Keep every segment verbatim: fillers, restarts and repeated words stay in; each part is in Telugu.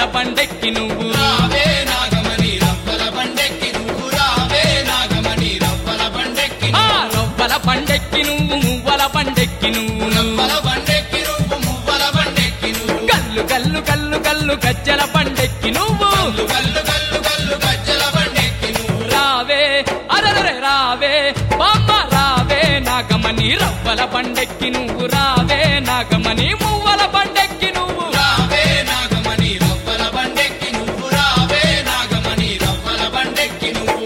రవ్వల బండెక్కి నువ్వు రావే నాగమణి రవ్వల బండెక్కి నువ్వు రావే నాగమణి రవ్వల బండెక్కి ఆ రవ్వల బండెక్కి నువ్వు మువ్వల బండెక్కి నువ్వు రవ్వల బండెక్కి నువ్వు మువ్వల బండెక్కి నువ్వు గల్లు గల్లు గల్లు గల్లు గజ్జల బండెక్కి నువ్వు గల్లు గల్లు గల్లు గల్లు గజ్జల బండెక్కి నువ్వు రావే అరరే రావే బామ్మ రావే నాగమణి రవ్వల బండెక్కి నువ్వు రావే నాగమణి మువ్వల బండెక్కి నువ్వు రావే నాగమణి రవ్వల బండెక్కి నువ్వు రావే నాగమణి రవ్వల బండెక్కి నువ్వు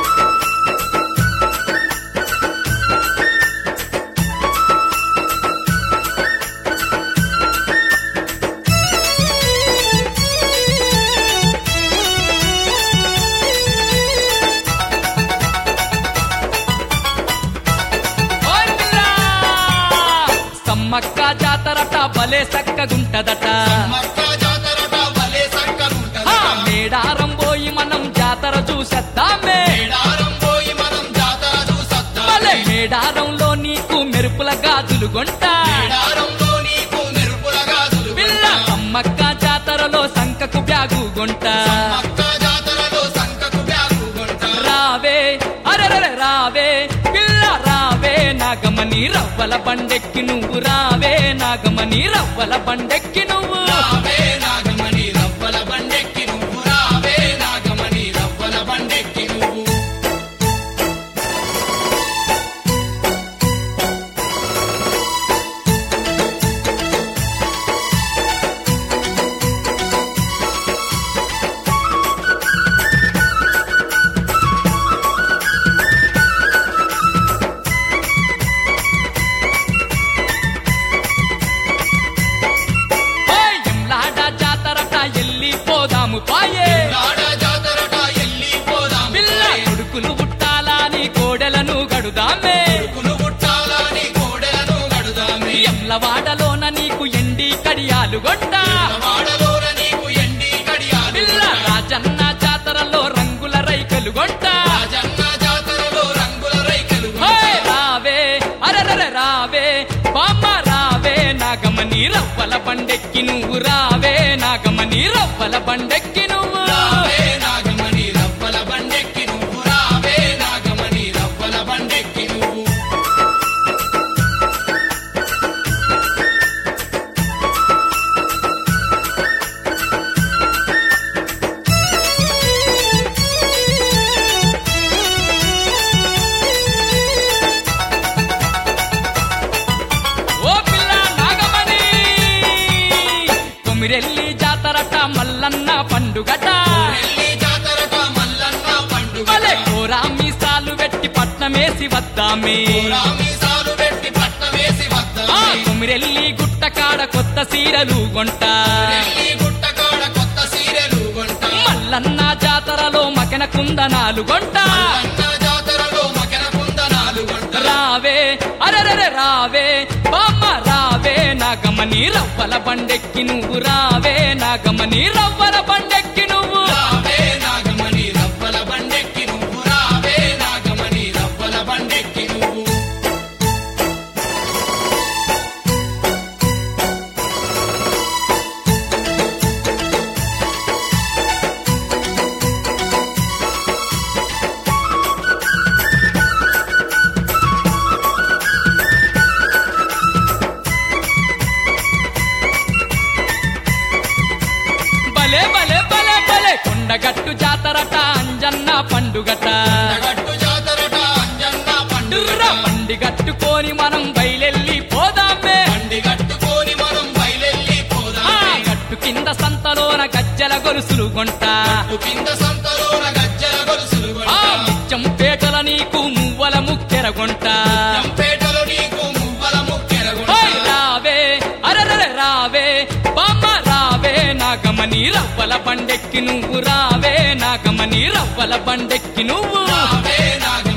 ఓయ్ పిల్లా! సమ్మక్క జాతరట భలే సక్కగుంటదట మక్క జాతరట భలే ఆ సక్కగుంటదట మేడారం పోయి మనం జాతర చూసేద్దామే మేడారం పోయి మనం జాతర చూసొద్దాం భలే మేడారంలో నీకు మెరుపుల గాజులు గొంట మేడారంలో నీకు మెరుపుల గాజులు పిల్ల సమ్మక్క జాతరలో సంకకు బ్యాగు గొంట మక్క జాతరలో సంకకు బ్యాగు కొంట రావే అరెరే రావే పిల్ల రావే నాగమణి రవ్వల బండెక్కి నువ్వు రావే నాగమణి రవ్వల బండెక్కి నువ్వు రావే నాగమణి రవ్వల బండెక్కి నువ్వు రావే నాగమణి రవ్వల బండెక్కి నువ్వు ఓయ్ ఎంలాడ జాతరట ఎల్లి పోదాము పాయే రాడ జాతరట ఎల్లి పోదాం పిల్ల కొడుకులు పుట్టాలని కోడెలను గడుదామే కులు పుట్టాలని కోడెలను గడుదామే ఎమ్లవాడలోన నీకు ఎండి కడియాలు గొంట వాడలోన నీకు ఎండి గడియాలు పిల్ల రాజన్న జాతరలో రంగుల రైకలు గొంట రాజన్న జాతరలో రంగుల రైకలు ఓయ్ రావే అరెరే రావే బామ్మ రావే నాగమణి రవ్వల బండెక్కి నువ్వు రావే నాగమణి రవ్వల బండెక్కి నువ్వు రావే నాగమణి రవ్వల బండెక్కి నువ్వు రావే నాగమణి రవ్వల బండెక్కి నువ్వు ఓ పిల్ల నాగమణి కొమిరెల్లి జాతరట మల్లన్న పండుగట ఎల్లి జాతరట మల్లన్న పండుగ భలే కోరా మీసాలు పెట్టి పట్నమేసి వద్దామే రామీసాలు పెట్టి పట్ట వేసి ఆ వద్దామే కొమిరెల్లి గుట్ట కాడ కొత్త సీరలు గొంట ఎల్లి గుట్టకాడ కొత్త సీరెలు కొంట మల్లన్న జాతరలో మకెన కుందనాలు గొంట మల్లన్న జాతరలో మకెన కుందనాలు కొంట రావే అరెరే రావే బామ్మ రావే నాగమణి రవ్వల బండెక్కి నువ్వు రావే నాగమణి రవ్వల బండెక్కి నువ్వు రావే నాగమణి రవ్వల బండెక్కి నువ్వు రావే నాగమణి రవ్వల బండెక్కి నువ్వు భలే భలే భలే భలే కొండగట్టు జాతరట అంజన్న పండుగట గట్టు జాతరట అంజన్న పండుగ డుర్ర బండి గట్టుకొని మనం బయలెల్లి పోదామే బండి కట్టుకొని మనం బయలెల్లి ఆ పోదామే గట్టు కింద సంతలోన గజ్జల గొలుసులు గొంట కింద సంతలోన గజ్జల గొలుసులు ఆ కొంట ముత్యం పేటల నీకు మువ్వల ముక్కెర గొంట చంపేటలో నీకు మువ్వల ముక్కెర ఓయ్ రావే అరెరే రావే బామ్మ రావే నాగమణి రవ్వల బండెక్కి నువ్వు రావే నాగమణి రవ్వల బండెక్కి నువ్వు రావే నాగ